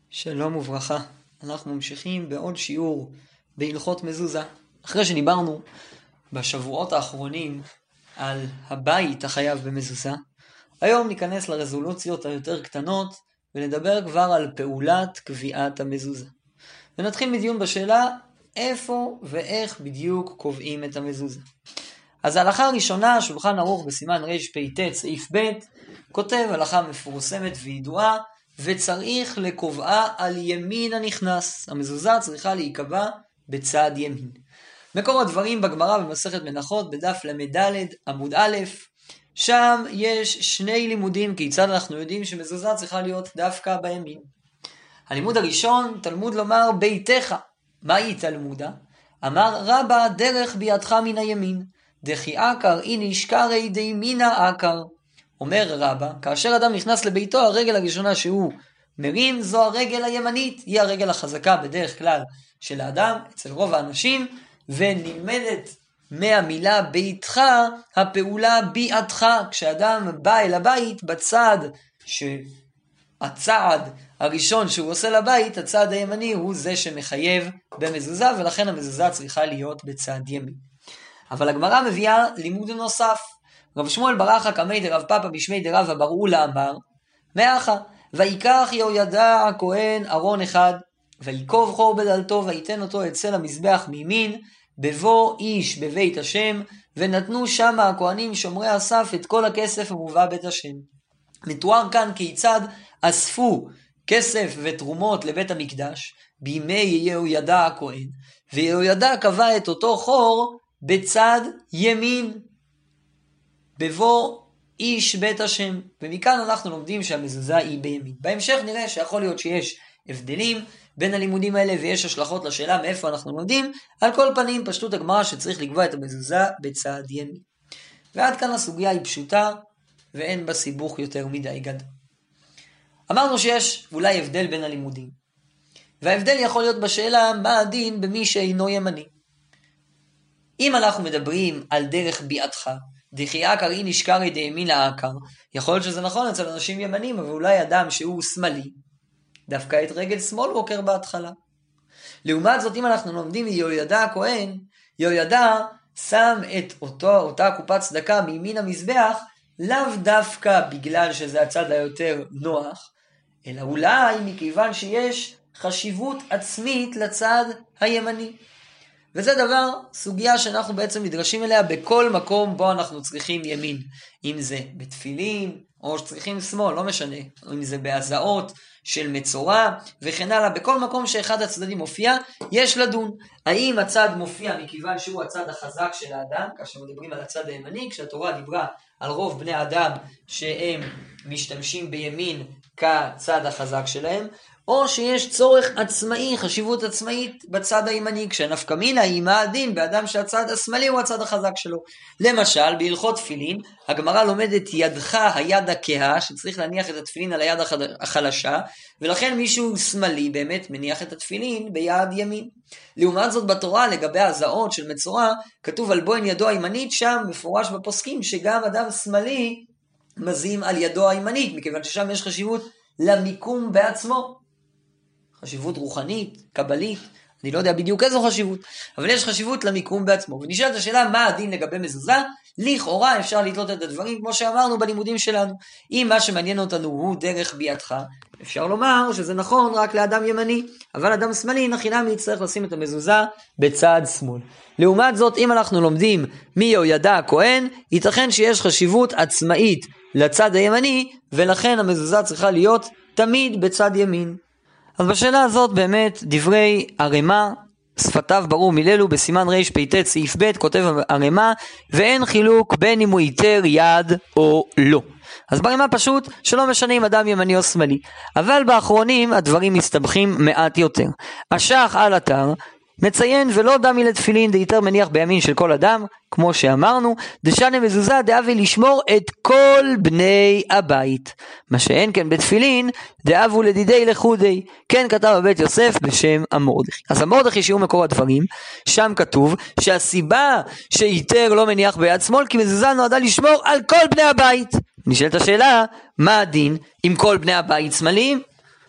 שלום וברכה, אנחנו ממשיכים בעוד שיעור בהלכות מזוזה. אחרי שדיברנו בשבועות האחרונים על הבית החייב במזוזה, היום ניכנס לרזולוציות היותר קטנות ונדבר כבר על פעולת קביעת המזוזה. ונתחיל מדיון בשאלה איפה ואיך בדיוק קובעים את המזוזה. אז ההלכה הראשונה, שולחן ערוך בסימן רפ"ט סעיף ב', כותב הלכה מפורסמת וידועה, וצריך לקובעה על ימין הנכנס. המזוזה צריכה להיקבע בצד ימין. מקור הדברים בגמרא במסכת מנחות בדף למד עמוד א', שם יש שני לימודים כיצד אנחנו יודעים שמזוזה צריכה להיות דווקא בימין. הלימוד הראשון, תלמוד לומר ביתך. מהי תלמודה? אמר רבא דרך בידך מן הימין, דכי עקר איניש קרי דימינה עקר. אומר רבא, כאשר אדם נכנס לביתו, הרגל הראשונה שהוא מרים זו הרגל הימנית, היא הרגל החזקה בדרך כלל של האדם, אצל רוב האנשים, ונלמדת מהמילה ביתך הפעולה ביעתך, כשאדם בא אל הבית בצד שהצעד הראשון שהוא עושה לבית, הצעד הימני הוא זה שמחייב במזוזה, ולכן המזוזה צריכה להיות בצד ימין. אבל הגמרא מביאה לימוד נוסף. רב שמואל בר אחא קמי דרב פאפא בשמי דרב בר אולה אמר, מאחה, ויקח יהוידע הכהן ארון אחד, ויקוב חור בדלתו, ויתן אותו אצל המזבח מימין, בבוא איש בבית השם, ונתנו שם הכהנים שומרי הסף את כל הכסף המובא בית השם. מתואר כאן כיצד אספו כסף ותרומות לבית המקדש, בימי יהוידע הכהן, ויהוידע קבע את אותו חור בצד ימין, בבוא איש בית השם. ומכאן אנחנו לומדים שהמזוזה היא בימין. בהמשך נראה שיכול להיות שיש הבדלים בין הלימודים האלה ויש השלכות לשאלה מאיפה אנחנו לומדים. על כל פנים פשטות הגמרא שצריך לקבוע את המזוזה בצד ימין. ועד כאן הסוגיה היא פשוטה ואין בה סיבוך יותר מדי גדול. אמרנו שיש אולי הבדל בין הלימודים, וההבדל יכול להיות בשאלה מה הדין במי שאינו ימני. אם אנחנו מדברים על דרך ביעתך, דכי עקר איניש קרי דימינה עקר, יכול להיות שזה נכון אצל אנשים ימנים, אבל אולי אדם שהוא שמאלי, דווקא את רגל שמאל הוא עוקר בהתחלה. לעומת זאת, אם אנחנו לומדים מיהוידע הכהן, יהוידע שם את אותה קופת צדקה מימין המזבח, לאו דווקא בגלל שזה הצד היותר נוח, אלא אולי מכיוון שיש חשיבות עצמית לצד הימני. וזה דבר, סוגיה שאנחנו בעצם נדרשים אליה בכל מקום בו אנחנו צריכים ימין. אם זה בתפילין, או שצריכים שמאל, לא משנה. אם זה בהזעות של מצורע, וכן הלאה. בכל מקום שאחד הצדדים מופיע, יש לדון. האם הצד מופיע מכיוון שהוא הצד החזק של האדם, כאשר מדברים על הצד הימני, כשהתורה דיברה על רוב בני האדם שהם משתמשים בימין כצד החזק שלהם, או שיש צורך עצמאי, חשיבות עצמאית בצד הימני, כשנפקא מינה היא מה הדין באדם שהצד השמאלי הוא הצד החזק שלו. למשל, בהלכות תפילין, הגמרא לומדת ידך היד הכהה, שצריך להניח את התפילין על היד החלשה, ולכן מישהו שמאלי באמת מניח את התפילין ביד ימין. לעומת זאת בתורה, לגבי הזעות של מצורע, כתוב על בוין ידו הימנית, שם מפורש בפוסקים שגם אדם שמאלי מזים על ידו הימנית, מכיוון ששם יש חשיבות למיקום בעצמו. חשיבות רוחנית, קבלית, אני לא יודע בדיוק איזו חשיבות, אבל יש חשיבות למיקום בעצמו. ונשאלת השאלה מה הדין לגבי מזוזה? לכאורה אפשר לתלות את הדברים כמו שאמרנו בלימודים שלנו. אם מה שמעניין אותנו הוא דרך ביעתך, אפשר לומר שזה נכון רק לאדם ימני, אבל אדם שמאלי נחינמי יצטרך לשים את המזוזה בצד שמאל. לעומת זאת, אם אנחנו לומדים מיהוידע הכהן, ייתכן שיש חשיבות עצמאית לצד הימני, ולכן המזוזה צריכה להיות תמיד בצד ימין. אז בשאלה הזאת באמת דברי הרמ"א, שפתיו ברור מללו, בסימן רפ"ט סעיף ב', כותב הרמ"א, ואין חילוק בין אם הוא ייתר יד או לא. אז ברמ"א פשוט שלא משנה אם אדם ימני או שמאלי, אבל באחרונים הדברים מסתבכים מעט יותר. השח על אתר מציין ולא דמי לתפילין דייתר מניח בימין של כל אדם, כמו שאמרנו, דשנה מזוזה דאבי לשמור את כל בני הבית. מה שאין כן בתפילין, דאבו לדידי לחודי. כן כתב בבית יוסף בשם המורדכי. אז המורדכי שהוא מקור הדברים, שם כתוב שהסיבה שיתר לא מניח ביד שמאל, כי מזוזה נועדה לשמור על כל בני הבית. נשאלת השאלה, מה הדין אם כל בני הבית שמאליים?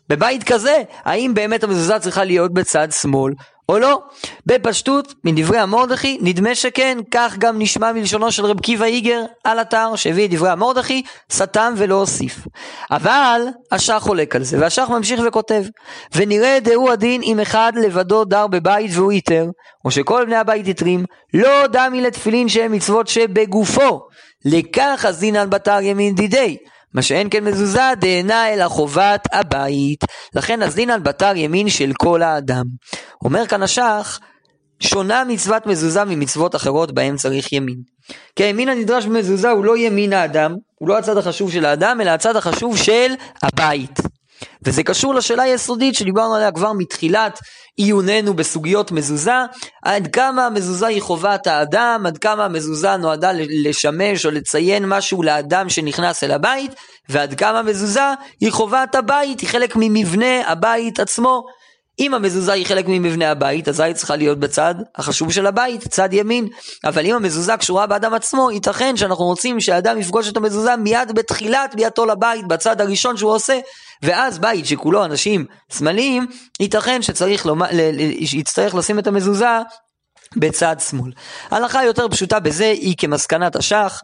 בבית כזה, האם באמת המזוזה צריכה להיות בצד שמאל או לא? בפשטות, מדברי המרדכי, נדמה שכן, כך גם נשמע מלשונו של רב קיבא איגר על אתר, שהביא את דברי המרדכי, סתם ולא הוסיף. אבל השח חולק על זה, והשח ממשיך וכותב, ונראה דהו הדין אם אחד לבדו דר בבית והוא יתר, או שכל בני הבית יתרים, לא דמי לתפילין שהם מצוות שבגופו, לכך אז דינן בתר ימין דידי, מה שאין כן מזוזה דהנה אלא חובת הבית, לכן אז דינן בתר ימין של כל האדם. אומר כאן השח, שונה מצוות מזוזה ממצוות אחרות בהם צריך ימין. כי הימין הנדרש במזוזה הוא לא ימין האדם, הוא לא הצד החשוב של האדם, אלא הצד החשוב של הבית. וזה קשור לשאלה היסודית שדיברנו עליה כבר מתחילת עיוננו בסוגיות מזוזה, עד כמה המזוזה היא חובת האדם, עד כמה המזוזה נועדה לשמש או לציין משהו לאדם שנכנס אל הבית, ועד כמה המזוזה היא חובת הבית, היא חלק ממבנה הבית עצמו. אם המזוזה היא חלק ממבנה הבית, אז היא צריכה להיות בצד החשוב של הבית, צד ימין. אבל אם המזוזה קשורה באדם עצמו, ייתכן שאנחנו רוצים שהאדם יפגוש את המזוזה מיד בתחילת ביאתו לבית, בצד הראשון שהוא עושה, ואז בית שכולו אנשים שמאליים, ייתכן שיצטרך לשים את המזוזה בצד שמאל. ההלכה יותר פשוטה בזה היא כמסקנת השח,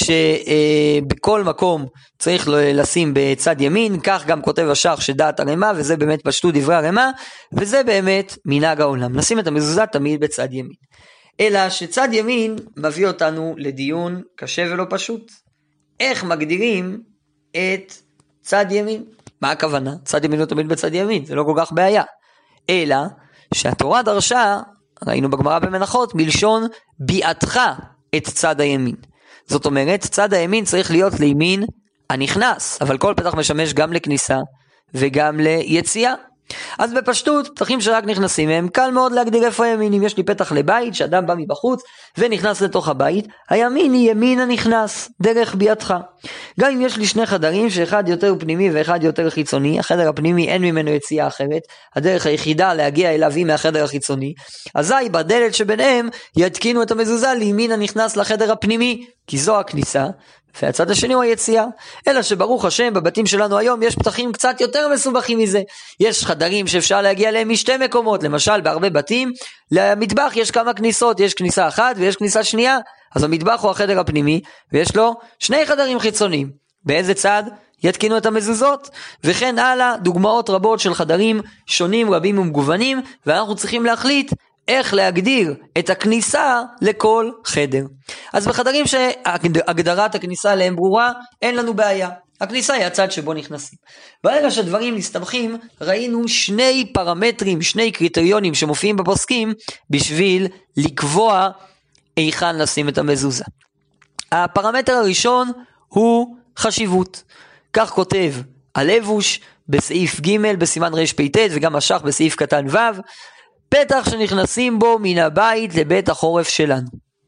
שבכל מקום צריך לשים בצד ימין, כך גם כותב השח שדעת הרמה, וזה באמת פשטות דברי הרמה, וזה באמת מנהג העולם, לשים את המזוזה תמיד בצד ימין. אלא שצד ימין מביא אותנו לדיון קשה ולא פשוט. איך מגדירים את צד ימין? מה הכוונה? צד ימין הוא תמיד בצד ימין, זה לא כל כך בעיה. אלא שהתורה דרשה, ראינו בגמרא במנחות, מלשון ביאתך את צד הימין. זאת אומרת, צד הימין צריך להיות לימין הנכנס, אבל כל פתח משמש גם לכניסה וגם ליציאה. אז בפשטות, פתחים שרק נכנסים מהם, קל מאוד להגדיר איפה הימין. אם יש לי פתח לבית, שאדם בא מבחוץ ונכנס לתוך הבית, הימין היא ימין הנכנס, דרך ביאתך. גם אם יש לי שני חדרים, שאחד יותר פנימי ואחד יותר חיצוני, החדר הפנימי אין ממנו יציאה אחרת, הדרך היחידה להגיע אליו היא מהחדר החיצוני, אזי בדלת שביניהם יתקינו את המזוזה לימין הנכנס לחדר הפנימי, כי זו הכניסה, והצד השני הוא היציאה. אלא שברוך השם בבתים שלנו היום יש פתחים קצת יותר מסובכים מזה. יש חדרים שאפשר להגיע להם משתי מקומות, למשל בהרבה בתים למטבח יש כמה כניסות, יש כניסה אחת ויש כניסה שנייה, אז המטבח הוא החדר הפנימי ויש לו שני חדרים חיצוניים. באיזה צד יתקינו את המזוזות? וכן הלאה, דוגמאות רבות של חדרים שונים רבים ומגוונים, ואנחנו צריכים להחליט איך להגדיר את הכניסה לכל חדר. אז בחדרים שהגדרת הכניסה להם ברורה, אין לנו בעיה. הכניסה היא הצד שבו נכנסים. ברגע שדברים מסתבכים, ראינו שני פרמטרים, שני קריטריונים שמופיעים בפוסקים, בשביל לקבוע היכן לשים את המזוזה. הפרמטר הראשון הוא חשיבות. כך כותב הלבוש בסעיף ג' בסימן רפ"ט, וגם השח בסעיף קטן ו', פתח שנכנסים בו מן הבית לבית החורף שלנו.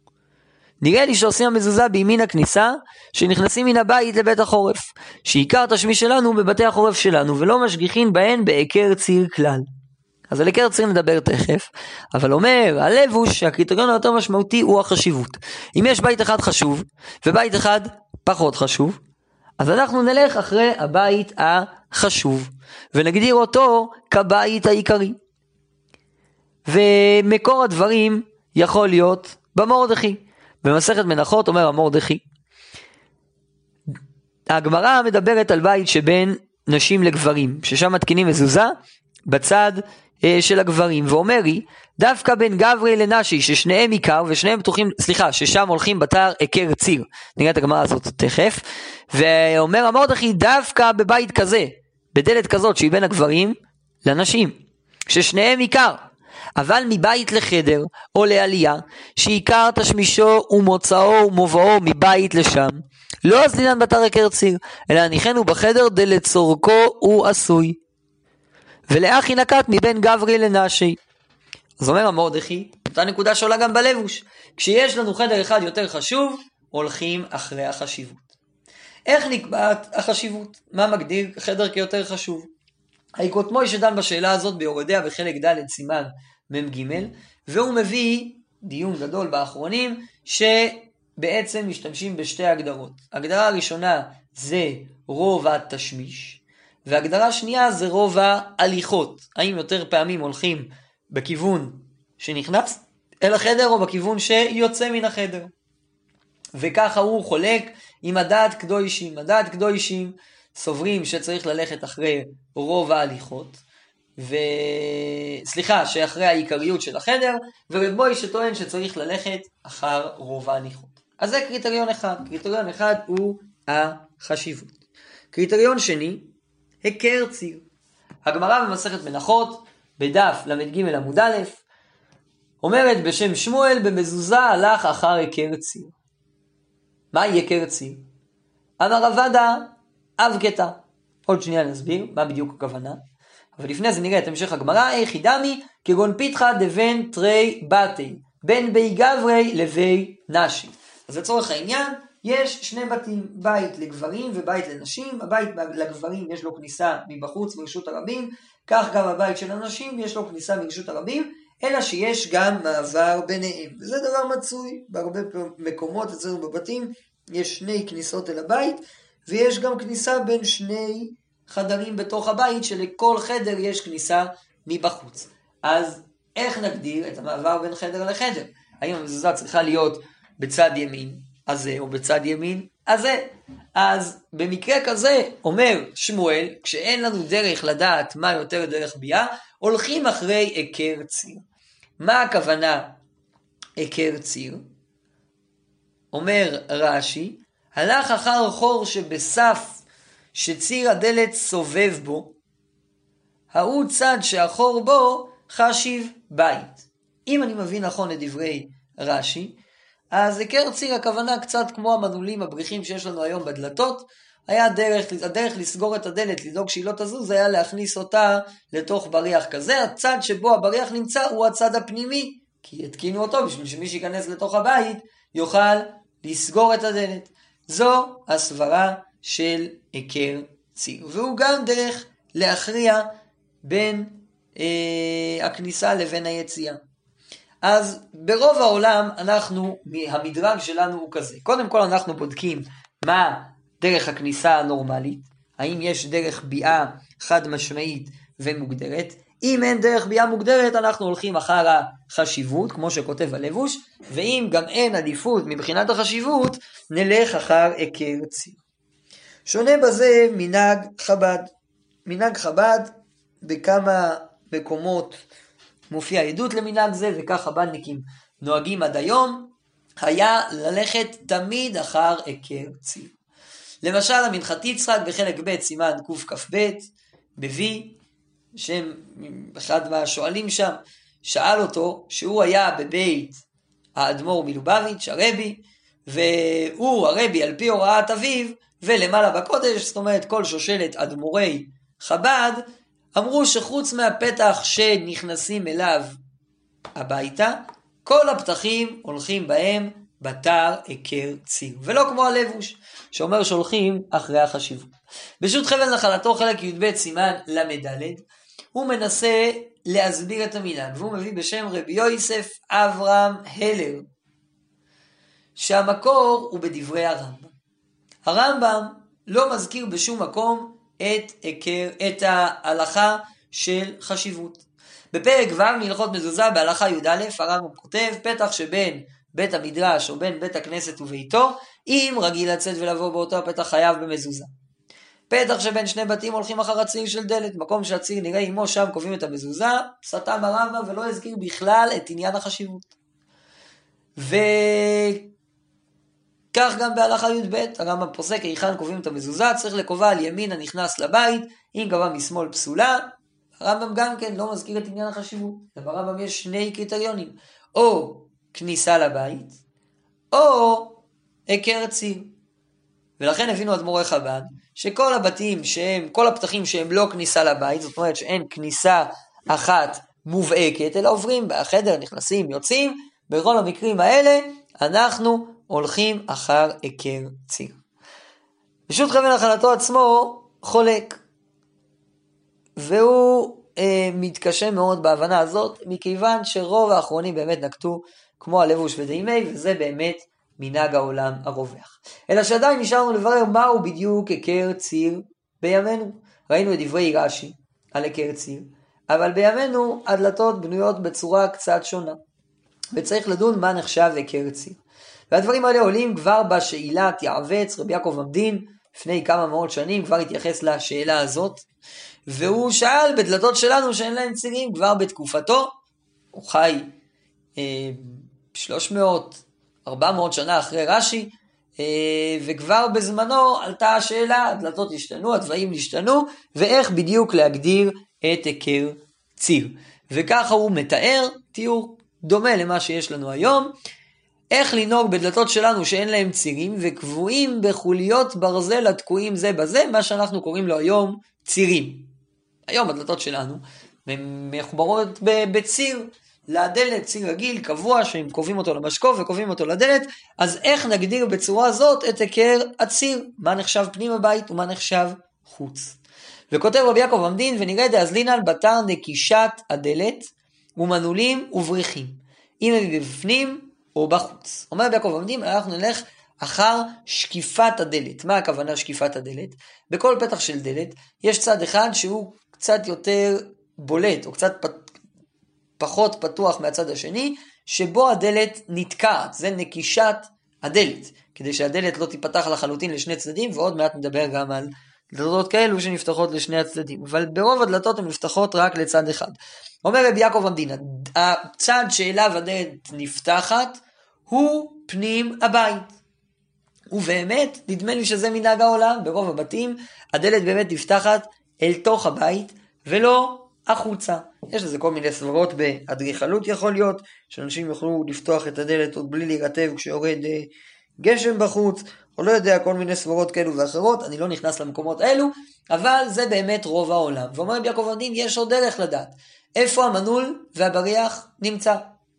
נראה לי שעושים המזוזה בימין הכניסה, שנכנסים מן הבית לבית החורף, שעיקר תשמיש שלנו בבתי החורף שלנו, ולא משגיחים בהן בעיקר ציר כלל. אז על עיקר ציר נדבר תכף, אבל אומר הלבוש שהקריטריון היותר משמעותי הוא החשיבות. אם יש בית אחד חשוב, ובית אחד פחות חשוב, אז אנחנו נלך אחרי הבית החשוב, ונגדיר אותו כבית העיקרי. ומקור הדברים יכול להיות במרדכי. במסכת מנחות אומר המרדכי, הגמרא מדברת על בית שבין נשים לגברים, ששם מתקינים מזוזה בצד של הגברים, ואומר היא, דווקא בין גברי לנשי, ששניהם עיקר ושניהם פתוחים, ששם הולכים בתר עיקר ציר. נראה את הגמרא הזאת תכף. ואומר המרדכי, דווקא בבית כזה, בדלת כזאת שהיא בין הגברים לנשים, ששניהם עיקר, אבל מבית לחדר או לעלייה, שעיקר תשמישו ומוצאו ומובאו מבית לשם, לא אסלינן בתר עיקר ציר, אלא הניחנו בחדר דלצורכו הוא עשוי. ולאחי נקט מבין גברי לנשי. אז אומר המרדכי, אותה נקודה שעולה גם בלבוש, כשיש לנו חדר אחד יותר חשוב, הולכים אחרי החשיבות. איך נקבעת החשיבות? מה מגדיר חדר כיותר חשוב? היקוטמוי שדן בשאלה הזאת ביורדיה בחלק ד' סימן מ"ג, והוא מביא דיון גדול באחרונים שבעצם משתמשים בשתי הגדרות. הגדרה הראשונה זה רוב התשמיש, והגדרה שנייה זה רוב ההליכות. האם יותר פעמים הולכים בכיוון שנכנס אל החדר או בכיוון שיוצא מן החדר. וככה הוא חולק עם הדעת קדושים. הדעת קדושים סוברים שצריך ללכת אחרי רוב ההליכות, שאחרי העיקריות של החדר, ורב מוישה שטוען שצריך ללכת אחר רוב ההליכות. אז זה קריטריון אחד. קריטריון אחד הוא החשיבות. קריטריון שני, היכר ציר. הגמרא במסכת מנחות, בדף למ"ג עמוד א', אומרת בשם שמואל, במזוזה הלך אחר היכר ציר. מהי היכר ציר? אמר רב עדה אבקתא. עוד שנייה נסביר מה בדיוק הכוונה. אבל לפני זה נראה את המשך הגמרא. איך ידמי כגון פיתחה דבן תרי בתי, בין בי גברי לבי נשי. אז לצורך העניין, יש שני בתים, בית לגברים ובית לנשים. הבית לגברים יש לו כניסה מבחוץ מרשות הרבים, כך גם הבית של הנשים יש לו כניסה מרשות הרבים, אלא שיש גם מעבר ביניהם. וזה דבר מצוי, בהרבה מקומות אצלנו בבתים יש שני כניסות אל הבית, ויש גם כניסה בין שני חדרים בתוך הבית, שלכל חדר יש כניסה מבחוץ. אז איך נגדיר את המעבר בין חדר לחדר? האם המזוזה צריכה להיות בצד ימין הזה או בצד ימין הזה? אז במקרה כזה אומר שמואל, כשאין לנו דרך לדעת מה יותר דרך ביאה, הולכים אחרי היכר ציר. מה הכוונה היכר ציר? אומר רש"י, הלך אחר חור שבסף שציר הדלת סובב בו, ההוא צד שהחור בו חשיב בית. אם אני מבין נכון את דברי רש"י, אז היכר ציר הכוונה קצת כמו המנעולים הבריחים שיש לנו היום בדלתות. היה הדרך לסגור את הדלת, לדאוג שהיא לא תזוז, היה להכניס אותה לתוך בריח כזה. הצד שבו הבריח נמצא הוא הצד הפנימי, כי התקינו אותו בשביל שמי שיכנס לתוך הבית יוכל לסגור את הדלת. זו הסברה של היכר ציר, והוא גם דרך להכריע בין הכניסה לבין היציאה. אז ברוב העולם המדרג שלנו הוא כזה. קודם כל אנחנו בודקים מה דרך הכניסה הנורמלית, האם יש דרך ביאה חד משמעית ומוגדרת. אם אין דרך ביאה מוגדרת, אנחנו הולכים אחר החשיבות, כמו שכותב הלבוש, ואם גם אין עדיפות מבחינת החשיבות, נלך אחר היכר ציר. שונה בזה מנהג חב"ד. מנהג חב"ד בכמה מקומות מופיע עדות למנהג זה, וכך חב"דניקים נוהגים עד היום, היה ללכת תמיד אחר היכר ציר. למשל המנחת יצחק בחלק ב' סימן קכ"ב מביא, שם אחד מהשואלים שם שאל אותו שהוא היה בבית האדמו"ר מלובביץ' הרבי, והוא הרבי על פי הוראת אביו, ולמעלה בקודש, זאת אומרת כל שושלת אדמו"רי חב"ד, אמרו שחוץ מהפתח שנכנסים אליו הביתה, כל הפתחים הולכים בהם בתר היכר ציר, ולא כמו הלבוש שאומר שהולכים אחרי החשיבות. בשו"ת חבל נחלתו חלק י"ב סימן למד' הוא מנסה להסביר את המנהג, והוא מביא בשם רבי יוסף אברהם הלר, שהמקור הוא בדברי הרמב"ם. הרמב"ם לא מזכיר בשום מקום את ההלכה של חשיבות. בפרק ו' מהלכות מזוזה בהלכה י"א הרמב"ם כותב, פתח שבין בית המדרש או בין בית הכנסת וביתו, אם רגיל לצאת ולבוא באותו הפתח חייב במזוזה. פתח שבין שני בתים הולכים אחר הציר של דלת, מקום שהציר נראה עמו שם קובעים את המזוזה, סתם הרמב"ם ולא הזכיר בכלל את עניין החשיבות. וכך גם בהלכה י"ב, הרמב"ם פוסק היכן קובעים את המזוזה, צריך לקובע על ימין הנכנס לבית, אם קבע משמאל פסולה. הרמב"ם גם כן לא מזכיר את עניין החשיבות. ברמב"ם יש שני קריטריונים, או כניסה לבית, או היכר ציר. ולכן הבינו אדמו"רי חב"ד, שכל הבתים כל הפתחים שהם לא כניסה לבית, זאת אומרת שאין כניסה אחת מובהקת, אלא עוברים בחדר, נכנסים, יוצאים, בכל המקרים האלה אנחנו הולכים אחר היכר ציר. בשו"ת חבל נחלתו עצמו חולק, והוא מתקשה מאוד בהבנה הזאת, מכיוון שרוב האחרונים באמת נקטו כמו הלבוש ודיימי, וזה באמת מנהג העולם הרווח. אלא שעדיין נשארנו לברר מהו בדיוק היכר ציר בימינו. ראינו את דברי רש"י על היכר ציר, אבל בימינו הדלתות בנויות בצורה קצת שונה, וצריך לדון מה נחשב היכר ציר. והדברים האלה עולים כבר בשאלת יעבץ. רבי יעקב עמדין לפני כמה מאות שנים כבר התייחס לשאלה הזאת, והוא שאל בדלתות שלנו שאין להם צירים כבר בתקופתו. הוא חי 300-400 שנה אחרי רש"י, וכבר בזמנו עלתה השאלה, הדלתות השתנו, התוואים השתנו, ואיך בדיוק להגדיר את היכר ציר. וככה הוא מתאר תיאור דומה למה שיש לנו היום, איך לנהוג בדלתות שלנו שאין להם צירים וקבועים בחוליות ברזל התקועים זה בזה, מה שאנחנו קוראים לו היום צירים. היום הדלתות שלנו מחוברות בציר לדלת, ציר רגיל, קבוע, שהם קובעים אותו למשקוף וקובעים אותו לדלת. אז איך נגדיר בצורה הזאת את היכר הציר? מה נחשב פנים הבית ומה נחשב חוץ? וכותב רבי יעקב עמדין, ונראה דאזלינן בתר נקישת הדלת ומנעולים ובריחים, אם הם בפנים או בחוץ. אומר רבי יעקב עמדין, אנחנו נלך אחר שקיפת הדלת. מה הכוונה שקיפת הדלת? בכל פתח של דלת יש צד אחד שהוא קצת יותר בולט, או קצת פחות פתוח מהצד השני, שבו הדלת נתקעת. זה נקישת הדלת, כדי שהדלת לא תיפתח לחלוטין לשני צדדים, ועוד מעט נדבר גם על דלתות כאלו שנפתחות לשני הצדדים, אבל ברוב הדלתות הן נפתחות רק לצד אחד. אומר רבי יעקב עמדין, הצד שאליו הדלת נפתחת הוא פנים הבית. ובאמת, נדמה לי שזה מנהג העולם, ברוב הבתים הדלת באמת נפתחת אל תוך הבית ולא החוצה. יש לזה כל מיני סברות באדריכלות, יכול להיות שאנשים יוכלו לפתוח את הדלת עוד בלי להירטב כשיורד גשם בחוץ, או לא יודע, כל מיני סברות כאלו ואחרות. אני לא נכנס למקומות האלו, אבל זה באמת רוב העולם. ואומר רבי יעקב עמדין, יש עוד דרך לדעת איפה המנעול והבריח נמצא.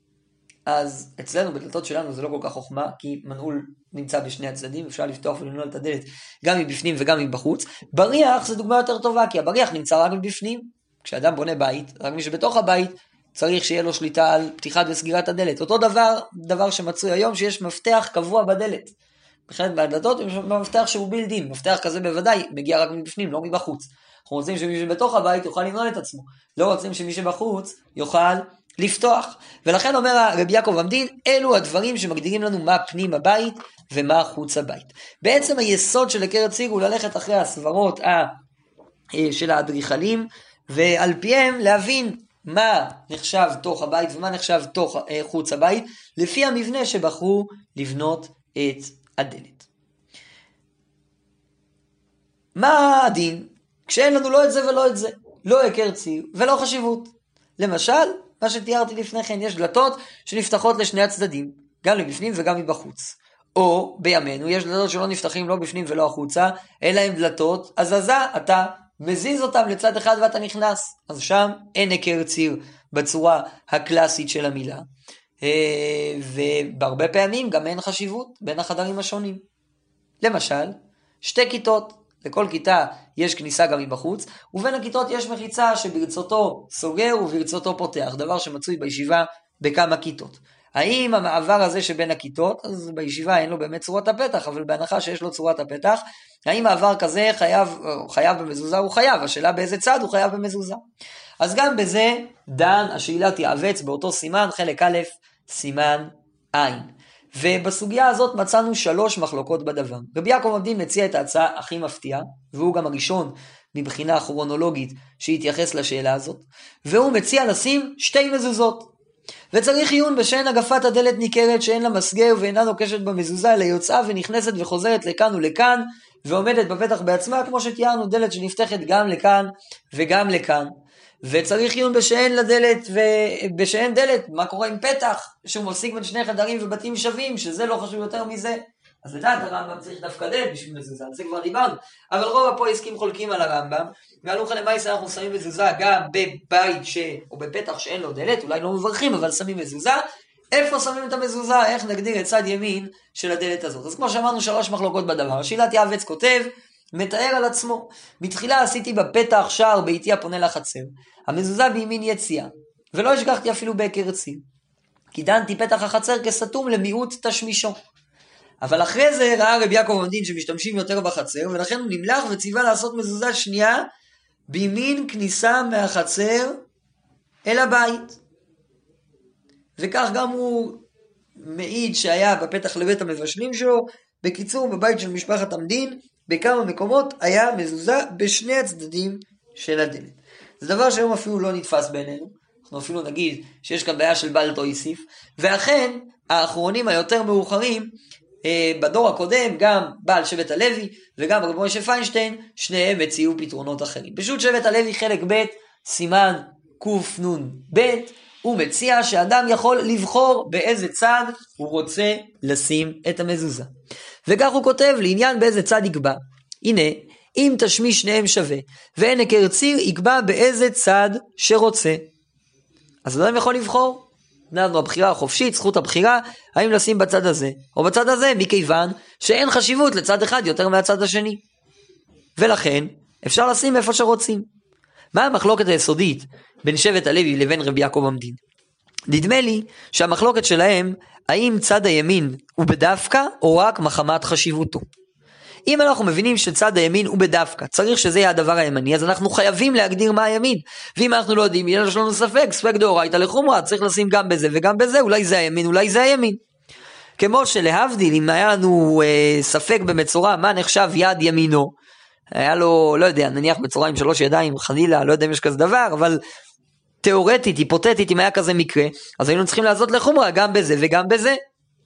אז אצלנו בדלתות שלנו זה לא כל כך חוכמה, כי מנעול נמצא בשני הצדדים, אפשר לפתוח ולנעול את הדלת גם מבפנים וגם מבחוץ. בריח זה דוגמה יותר טובה, כי הבריח נמצא רק מבפנים. כשאדם בונה בית, רק מי שבתוך הבית צריך שיהיה לו שליטה על פתיחת וסגירת הדלת. אותו דבר שמצוי היום, שיש מפתח קבוע בדלת. בחלק מהדלתות יש מפתח שהוא בילדין, מפתח כזה בוודאי מגיע רק מבפנים, לא מבחוץ. אנחנו רוצים שמי שבתוך הבית יוכל לנעול את עצמו, לא רוצים שמי שבחוץ יוכל לפתוח. ולכן אומר רבי יעקב עמדין, אלו הדברים שמגדירים לנו מה פנים הבית ומה חוץ הבית. בעצם היסוד של היכר ציר הוא ללכת אחרי הסברות של האדריכלים, ועל פיהם להבין מה נחשב תוך הבית ומה נחשב תוך חוץ הבית, לפי המבנה שבחרו לבנות את הדלת. מה הדין? כשאין לנו לא את זה ולא את זה, לא היכר ציר ולא חשיבות. למשל, מה שתיארתי לפני כן, יש דלתות שנפתחות לשני הצדדים, גם לבפנים וגם מבחוץ. או בימינו יש דלתות שלא נפתחים לא בפנים ולא החוצה, אלא הם דלתות הזזה, אתה מזיז אותם לצד אחד ואתה נכנס. אז שם אין היכר ציר בצורה הקלאסית של המילה. ובהרבה פעמים גם אין חשיבות בין החדרים השונים. למשל, שתי כיתות, לכל כיתה יש כניסה גם מבחוץ, ובין הכיתות יש מחיצה שברצותו סוגר וברצותו פותח, דבר שמצוי בישיבה בכמה כיתות. האם המעבר הזה שבין הכיתות, אז בישיבה אין לו באמת צורת הפתח, אבל בהנחה שיש לו צורת הפתח, האם מעבר כזה חייב במזוזה? הוא חייב, השאלה באיזה צד הוא חייב במזוזה. אז גם בזה דן השאלה תיעבץ באותו סימן, חלק א', סימן עין. ובסוגיה הזאת מצאנו 3 מחלוקות בדבר. רבי יעקב עמדין מציע את ההצעה הכי מפתיעה, והוא גם הראשון מבחינה כרונולוגית שהתייחס לשאלה הזאת, והוא מציע לשים 2 מזוזות. וצריך עיון בשאין הגפת הדלת ניכרת שאין לה מסגר ואינה נוקשת במזוזה, אלא יוצאה ונכנסת וחוזרת לכאן ולכאן, ועומדת בפתח בעצמה, כמו שתיארנו, דלת שנפתחת גם לכאן וגם לכאן. וצריך עיון בשאין לדלת ובשאין דלת, מה קורה עם פתח שהוא מפסיק בין שני חדרים ובתים שווים, שזה לא חשוב יותר מזה. אז לדעת הרמב"ם צריך דווקא דלת בשביל מזוזה, על זה כבר דיברנו. אבל רוב הפועסקים חולקים על הרמב"ם, והלכה למעשה אנחנו שמים מזוזה גם בבית או בפתח שאין לו דלת, אולי לא מברכים אבל שמים מזוזה. איפה שמים את המזוזה? איך נגדיר את צד ימין של הדלת הזאת? אז כמו שאמרנו 3 מחלוקות בדבר. שאלת יעבץ כותב, מתאר על עצמו, בתחילה עשיתי בפתח שער ביתי הפונה לחצר, המזוזה בימין יציאה, ולא השגחתי אפילו בהיכר ציר, כי דנתי פתח החצר כסתום למיעוט תשמישו. אבל אחרי זה ראה רבי יעקב עמדין שמשתמשים יותר בחצר, ולכן הוא נמלך וציווה לעשות מזוזה שנייה בימין כניסה מהחצר אל הבית. וכך גם הוא מעיד שהיה בפתח לבית המבשלים שלו. בקיצור, בבית של משפחת עמדין, בכמה מקומות היה מזוזה בשני הצדדים של הדלת. זה דבר שהיום אפילו לא נתפס בעינינו. אנחנו אפילו נגיד שיש כאן בעיה של בל תוסיף. ואכן, האחרונים היותר מאוחרים, בדור הקודם, גם בעל שבט הלוי וגם רבי משה פיינשטיין, שניהם הציעו פתרונות אחרים. פשוט שבט הלוי חלק ב' סימן קנ"ב, הוא מציע שאדם יכול לבחור באיזה צד הוא רוצה לשים את המזוזה. וכך הוא כותב, לעניין באיזה צד יקבע. הנה, אם תשמיש שניהם שווה, ואין היכר ציר, יקבע באיזה צד שרוצה. אז אדם יכול לבחור. נתנו הבחירה החופשית, זכות הבחירה, האם לשים בצד הזה או בצד הזה, מכיוון שאין חשיבות לצד אחד יותר מהצד השני. ולכן, אפשר לשים איפה שרוצים. מה המחלוקת היסודית בין שבט הלוי לבין רבי יעקב עמדין? נדמה לי שהמחלוקת שלהם, האם צד הימין הוא בדווקא או רק מחמת חשיבותו. אם אנחנו מבינים שצד הימין הוא בדווקא, צריך שזה יהיה הדבר הימני, אז אנחנו חייבים להגדיר מה הימין. ואם אנחנו לא יודעים, יש לנו ספק דאורייתא לחומרא, צריך לשים גם בזה וגם בזה, אולי זה הימין, אולי זה הימין. כמו שלהבדיל, אם היה לנו ספק במצורע, מה נחשב יד ימינו, היה לו, לא יודע, נניח מצורע עם 3 ידיים, חלילה, לא יודע אם יש כזה דבר, אבל תיאורטית, היפותטית, אם היה כזה מקרה, אז היינו צריכים לעשות לחומרא גם בזה וגם בזה.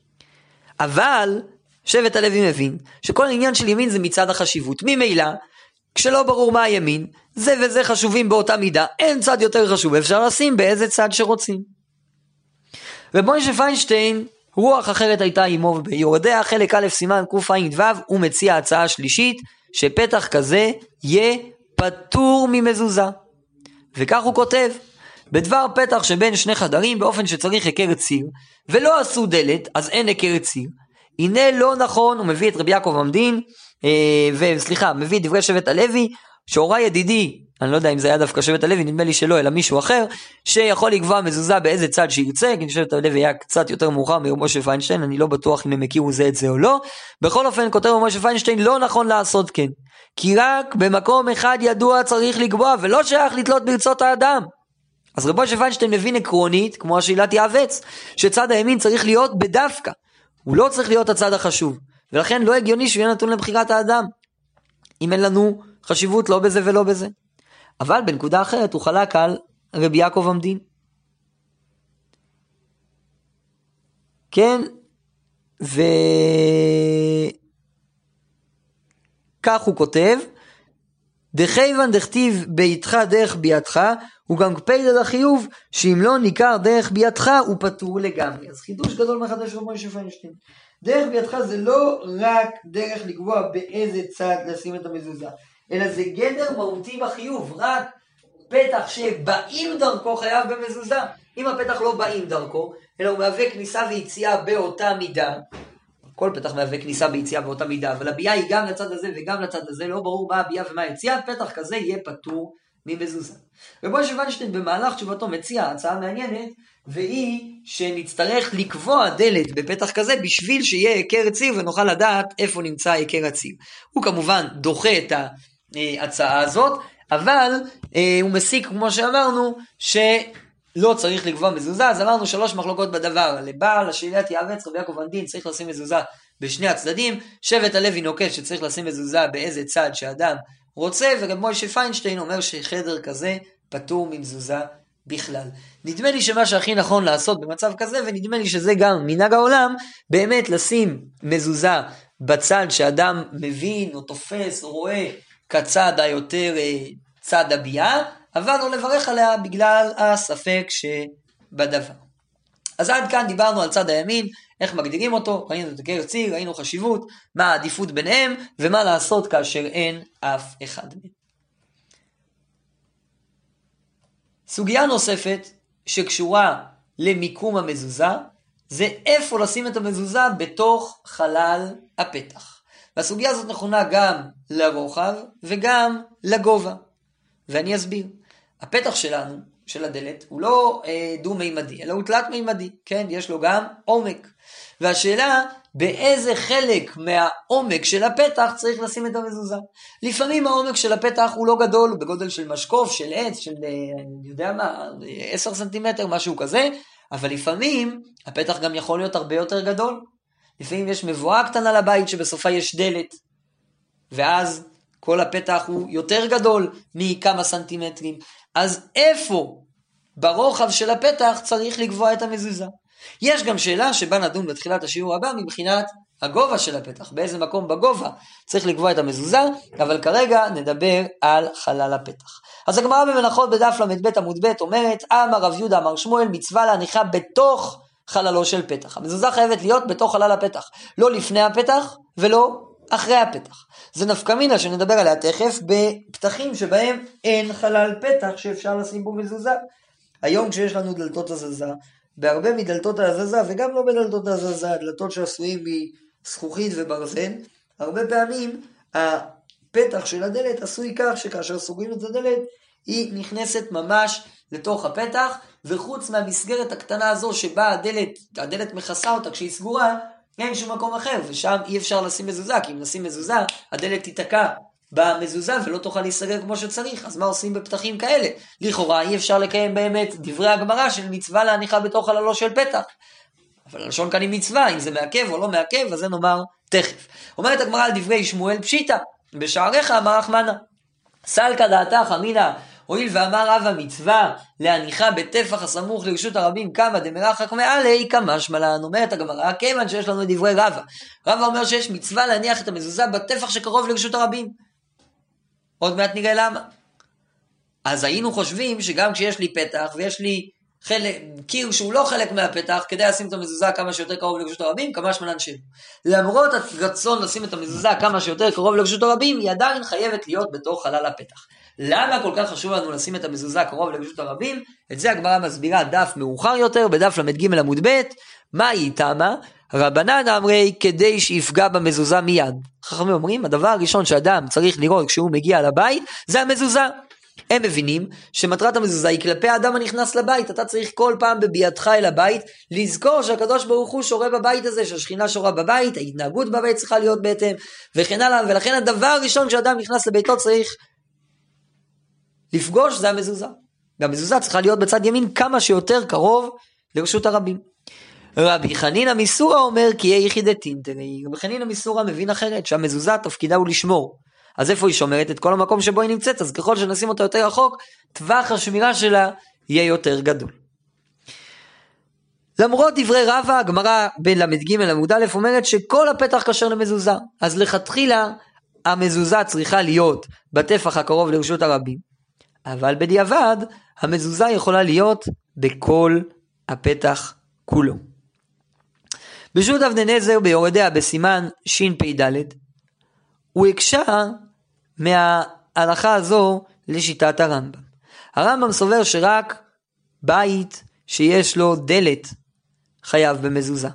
אבל שבט הלוי מבין שכל העניין של ימין זה מצד החשיבות. ממילא, כשלא ברור מה הימין, זה וזה חשובים באותה מידה, אין צד יותר חשוב, אפשר לשים באיזה צד שרוצים. רבי משה פיינשטיין, רוח אחרת הייתה עמו ביורדיה, חלק א' סימן קע"ו, הוא מציע הצעה שלישית, שפתח כזה יהיה פטור ממזוזה. וכך הוא כותב, בדבר פתח שבין שני חדרים, באופן שצריך היכר ציר, ולא עשו דלת, אז אין היכר ציר. הנה לא נכון, הוא מביא את רבי יעקב עמדין, מביא דברי שבט הלוי, שהורי ידידי, אני לא יודע אם זה היה דווקא שבט הלוי, נדמה לי שלא, אלא מישהו אחר, שיכול לקבוע מזוזה באיזה צד שירצה, כי שבט הלוי היה קצת יותר מאוחר מרבי משה פיינשטיין, אני לא בטוח אם הם הכירו זה את זה או לא. בכל אופן, כותב רבי משה פיינשטיין, לא נכון לעשות כן, כי רק במקום אחד ידוע צריך לקבוע, ולא שייך לתלות ברצות האדם. אז רבי משה פיינשטיין מבין עקרונית, כמו השאלת יעבץ, שצד הימין צריך להיות בדווקא, הוא לא צריך להיות הצד החשוב, ולכן לא הגיוני שהוא יהיה נתון לבחירת האדם, אם אין לנו חשיבות לא בזה ולא בזה. אבל בנקודה אחרת הוא חלק על רבי יעקב עמדין. כן, וכך הוא כותב, דכיוון דכתיב ביתך דרך ביתך, הוא גם קפיד על החיוב, שאם לא ניכר דרך ביתך, הוא פטור לגמרי. אז חידוש גדול מחדש רבי משה פיינשטיין. דרך ביתך זה לא רק דרך לקבוע באיזה צד לשים את המזוזה, אלא זה גדר מהותי בחיוב, רק פתח שבאים דרכו חייב במזוזה. אם הפתח לא באים דרכו, אלא הוא מהווה כניסה ויציאה באותה מידה, כל פתח מהווה כניסה ויציאה באותה מידה, אבל הביאה היא גם לצד הזה וגם לצד הזה, לא ברור מה הביאה ומה היציאה, פתח כזה יהיה פטור ממזוזה. רבי משה פיינשטיין במהלך תשובתו מציע הצעה מעניינת, והיא שנצטרך לקבוע דלת בפתח כזה בשביל שיהיה היכר ציר ונוכל לדעת איפה נמצא היכר הציר. הוא כמובן דוחה את ההצעה הזאת, אבל הוא מסיק, כמו שאמרנו, שלא צריך לקבוע מזוזה. אז אמרנו 3 מחלוקות בדבר, לבעל השאלת יעבץ רבי יעקב עמדין צריך לשים מזוזה בשני הצדדים, שבט הלוי נוקט שצריך לשים מזוזה באיזה צד שאדם רוצה, ורבי משה פיינשטיין אומר שחדר כזה פטור ממזוזה בכלל. נדמה לי שמה שהכי נכון לעשות במצב כזה, ונדמה לי שזה גם מנהג העולם, באמת לשים מזוזה בצד שאדם מבין או תופס או רואה כצד היותר צד הביאה, אבל לא לברך עליה בגלל הספק שבדבר. אז עד כאן דיברנו על צד הימין, איך מגדירים אותו, ראינו את היכר ציר, ראינו חשיבות, מה העדיפות ביניהם, ומה לעשות כאשר אין אף אחד מהם. סוגיה נוספת שקשורה למיקום המזוזה, זה איפה לשים את המזוזה בתוך חלל הפתח. והסוגיה הזאת נכונה גם לרוחב וגם לגובה. ואני אסביר. הפתח שלנו, של הדלת, הוא לא דו-מימדי, אלא הוא תלת-מימדי. כן, יש לו גם עומק. והשאלה, באיזה חלק מהעומק של הפתח צריך לשים את המזוזה. לפעמים העומק של הפתח הוא לא גדול, הוא בגודל של משקוף, של עץ, של אני יודע מה, 10 סנטימטר, משהו כזה, אבל לפעמים הפתח גם יכול להיות הרבה יותר גדול. לפעמים יש מבואה קטנה לבית שבסופה יש דלת, ואז כל הפתח הוא יותר גדול מכמה סנטימטרים. אז איפה ברוחב של הפתח צריך לקבוע את המזוזה? יש גם שאלה שבה נדון בתחילת השיעור הבא מבחינת הגובה של הפתח, באיזה מקום בגובה צריך לקבוע את המזוזה, אבל כרגע נדבר על חלל הפתח. אז הגמרא במנחות בדף ל"ב עמוד ב' אומרת, אמר רב יהודה אמר שמואל, מצווה להניחה בתוך חללו של פתח. המזוזה חייבת להיות בתוך חלל הפתח, לא לפני הפתח ולא אחרי הפתח. זה נפקא מינה שנדבר עליה תכף בפתחים שבהם אין חלל פתח שאפשר לשים בו מזוזה. היום כשיש לנו דלתות הזזה, בהרבה מדלתות הזזה וגם לא בדלתות הזזה, דלתות שעשויים מזכוכית וברזל, הרבה פעמים הפתח של הדלת עשוי כך שכאשר סוגרים את הדלת היא נכנסת ממש לתוך הפתח, וחוץ מהמסגרת הקטנה הזו שבה הדלת מכסה אותה כשהיא סגורה, אין שום מקום אחר, ושם אי אפשר לשים מזוזה, כי אם נשים מזוזה, הדלת תיתקע במזוזה ולא תוכל להיסגר כמו שצריך. אז מה עושים בפתחים כאלה? לכאורה אי אפשר לקיים באמת דברי הגמרא של מצווה להניחה בתוך חללו של פתח. אבל הלשון כאן היא מצווה, אם זה מעכב או לא מעכב, אז זה נאמר תכף. אומרת הגמרא על דברי שמואל פשיטא, בשעריך אמר רחמנא, סלקא דעתך אמינא, הואיל ואמר רב המצווה להניחה בטפח הסמוך לרשות הרבים כמה דמרחק מעלי כמשמע לן. אומרת הגמרא, כיוון שיש לנו דברי רבא, רבא אומר שיש מצווה להניח את המזוזה בטפח שקרוב לרשות הרבים. עוד מעט נראה למה. אז היינו חושבים שגם כשיש לי פתח ויש לי קיר שהוא לא חלק מהפתח, כדי לשים את המזוזה כמה שיותר קרוב לרשות הרבים, כמשמע לן שלו. למרות הרצון לשים את המזוזה כמה שיותר קרוב לרשות הרבים, היא עדיין חייבת להיות בתוך חלל הפתח. למה כל כך חשוב לנו לשים את המזוזה קרוב לרשות הרבים? את זה הגמרא מסבירה דף מאוחר יותר, בדף ל"ג עמוד ב', מה היא תמה? רבנן אמרי כדי שיפגע במזוזה מיד. חכמים אומרים, הדבר הראשון שאדם צריך לראות כשהוא מגיע לבית, זה המזוזה. הם מבינים שמטרת המזוזה היא כלפי האדם הנכנס לבית. אתה צריך כל פעם בביאתך אל הבית לזכור שהקדוש ברוך הוא שורה בבית הזה, שהשכינה שורה בבית, ההתנהגות בבית צריכה להיות בהתאם וכן הלאה. ולכן הדבר הראשון שאדם נכנס לביתו צריך לפגוש זה המזוזה. והמזוזה צריכה להיות בצד ימין כמה שיותר קרוב לרשות הרבים. רבי חנינא מסורא אומר כי יהיה יחידתין תראי. רבי חנינא מסורא מבין אחרת, שהמזוזה תפקידה הוא לשמור. אז איפה היא שומרת? את כל המקום שבו היא נמצאת. אז ככל שנשים אותה יותר רחוק, טווח השמירה שלה יהיה יותר גדול. למרות דברי רבא, הגמרא בין ל"ג עמוד א' אומרת שכל הפתח כשר למזוזה. אז לכתחילה המזוזה צריכה להיות בטפח הקרוב לרשות הרבים. אבל בדיעבד המזוזה יכולה להיות בכל הפתח כולו. בשו"ת אבני נזר ביורדיה בסימן שפ"ד הוא הקשה מההלכה הזו לשיטת הרמב"ם. הרמב"ם סובר שרק בית שיש לו דלת חייב במזוזה.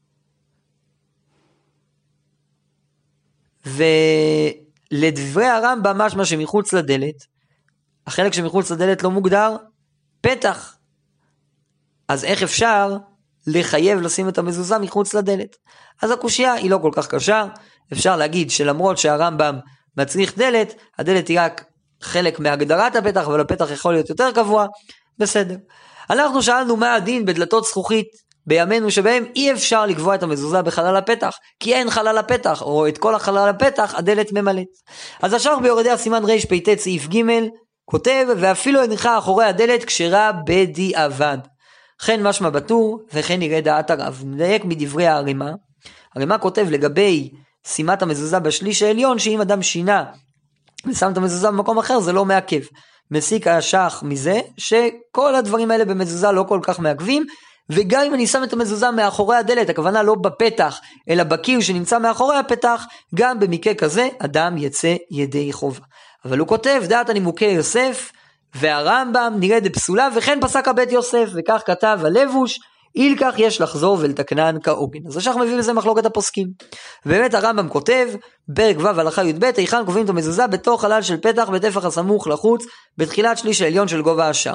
ולדברי הרמב"ם משמע שמחוץ לדלת, החלק שמחוץ לדלת לא מוגדר פתח. אז איך אפשר לחייב לשים את המזוזה מחוץ לדלת? אז הקושיה היא לא כל כך קשה. אפשר להגיד שלמרות שהרמב"ם מצריך דלת, הדלת היא רק חלק מהגדרת הפתח, אבל הפתח יכול להיות יותר קבוע. בסדר. אנחנו שאלנו מה הדין בדלתות זכוכית בימינו שבהם אי אפשר לקבוע את המזוזה בחלל הפתח, כי אין חלל הפתח, או את כל החלל הפתח הדלת ממלאת. אז השאר ביורדיה סימן רפ"ט סעיף ג' כותב, ואפילו הניחה אחורי הדלת כשרה בדיעבד. כן משמע בטור, וכן נראה דעת הרב. נדייק מדברי הרמ"א. הרמ"א כותב לגבי שימת המזוזה בשליש העליון, שאם אדם שינה ושם את המזוזה במקום אחר, זה לא מעכב. מסיק השח מזה, שכל הדברים האלה במזוזה לא כל כך מעכבים, וגם אם אני שם את המזוזה מאחורי הדלת, הכוונה לא בפתח, אלא בקיר שנמצא מאחורי הפתח, גם במקרה כזה, אדם יצא ידי חובה. אבל הוא כותב, דעת הנימוקי יוסף, והרמב"ם נראה דפסולה, וכן פסק הבית יוסף, וכך כתב הלבוש, אילכך יש לחזור ולתקנן כעוגן. אז השח מביא לזה מחלוקת הפוסקים. ובאמת הרמב"ם כותב, פרק ו' הלכה י"ב, היכן קובעים את המזוזה בתוך חלל של פתח בטפח הסמוך לחוץ, בתחילת שליש העליון של גובה השער.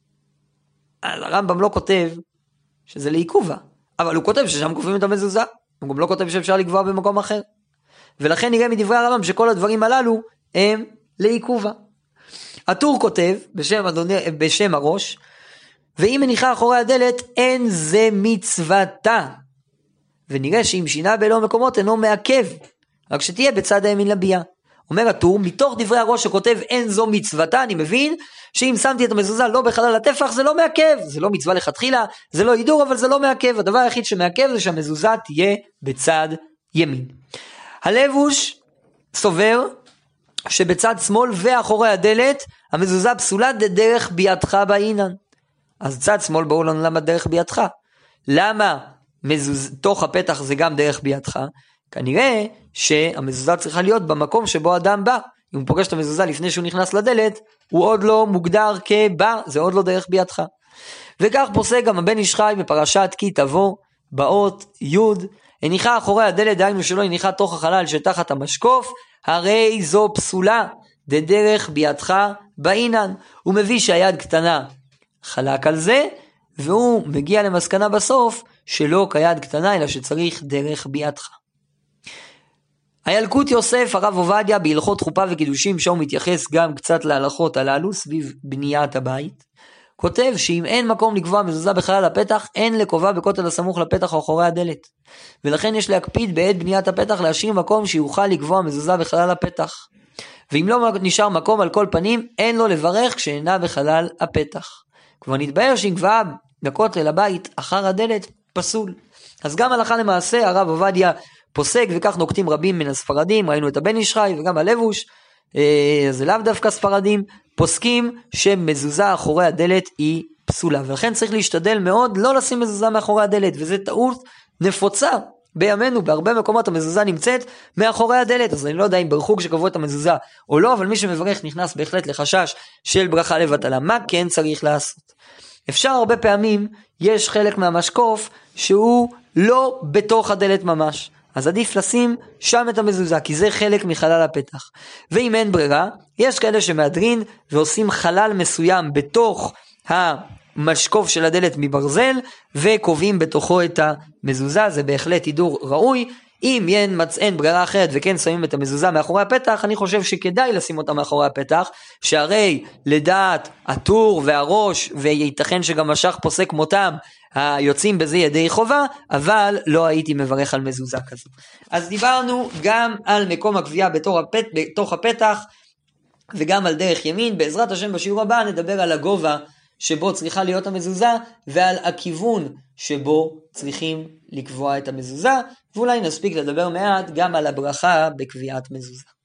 אז הרמב"ם לא כותב שזה לעיכובה, אבל הוא כותב ששם קובעים את המזוזה. הוא גם לא כותב שאפשר לקבוע במקום אחר. ולכן נראה מדברי הרמב"ם שכל הדברים הללו הם לעיכובה. הטור כותב בשם הראש, ואם מניחה אחורי הדלת אין זה מצוותה. ונראה שאם שינה באלו מקומות אינו מעכב, רק שתהיה בצד הימין לביאה. אומר הטור, מתוך דברי הראש שכותב אין זו מצוותה, אני מבין שאם שמתי את המזוזה לא בחלל הטפח זה לא מעכב, זה לא מצווה לכתחילה, זה לא הידור אבל זה לא מעכב, הדבר היחיד שמעכב זה שהמזוזה תהיה בצד ימין. הלבוש סובר שבצד שמאל ואחורי הדלת המזוזה פסולה דרך ביאתך בעינן. אז צד שמאל בואו לנו למה דרך ביאתך. למה תוך הפתח זה גם דרך ביאתך? כנראה שהמזוזה צריכה להיות במקום שבו אדם בא. אם הוא פוגש את המזוזה לפני שהוא נכנס לדלת, הוא עוד לא מוגדר כבא, זה עוד לא דרך ביאתך. וכך פוסק גם הבן איש חי בפרשת כי תבוא, באות י', הניחה אחורי הדלת, דהיינו שלא הניחה תוך החלל שתחת המשקוף, הרי זו פסולה, דרך ביאתך בעינן. הוא מביא שהיד קטנה חלק על זה, והוא מגיע למסקנה בסוף, שלא כיד קטנה, אלא שצריך דרך ביאתך. הילקוט יוסף, הרב עובדיה, בהלכות חופה וקידושים, שהוא מתייחס גם קצת להלכות הללו, סביב בניית הבית, כותב שאם אין מקום לקבוע מזוזה בחלל הפתח, אין לקובעה בכותל הסמוך לפתח או אחורי הדלת. ולכן יש להקפיד בעת בניית הפתח להשאיר מקום שיוכל לקבוע מזוזה בחלל הפתח. ואם לא נשאר מקום על כל פנים, אין לו לברך כשאינה בחלל הפתח. כבר נתבהר שאם קבעה בכותל הבית אחר הדלת, פסול. אז גם הלכה למעשה, הרב עובדיה פוסק, וכך נוקטים רבים מן הספרדים, ראינו את הבן איש חי וגם הלבוש, זה לאו דווקא ספרדים, פוסקים שמזוזה אחורי הדלת היא פסולה, ולכן צריך להשתדל מאוד לא לשים מזוזה מאחורי הדלת, וזה טעות נפוצה בימינו, בהרבה מקומות המזוזה נמצאת מאחורי הדלת, אז אני לא יודע אם ברכו כשקבעו את המזוזה או לא, אבל מי שמברך נכנס בהחלט לחשש של ברכה לבטלה. מה כן צריך לעשות? אפשר הרבה פעמים, יש חלק מהמשקוף שהוא לא בתוך הדלת ממש, אז עדיף לשים שם את המזוזה, כי זה חלק מחלל הפתח. ואם אין ברירה, יש כאלה שמאדרין ועושים חלל מסוים בתוך המשקוף של הדלת מברזל, וקובעים בתוכו את המזוזה, זה בהחלט הידור ראוי. אם אין ברירה אחרת וכן שמים את המזוזה מאחורי הפתח, אני חושב שכדאי לשים אותה מאחורי הפתח, שהרי לדעת הטור והראש, וייתכן שגם משך פוסק מותם, היוצאים בזה ידי חובה, אבל לא הייתי מברך על מזוזה כזו. אז דיברנו גם על מקום הקביעה בתוך הפתח, וגם על דרך ימין. בעזרת השם בשיעור הבא נדבר על הגובה שבו צריכה להיות המזוזה, ועל הכיוון שבו צריכים לקבוע את המזוזה, ואולי נספיק לדבר מעט גם על הברכה בקביעת מזוזה.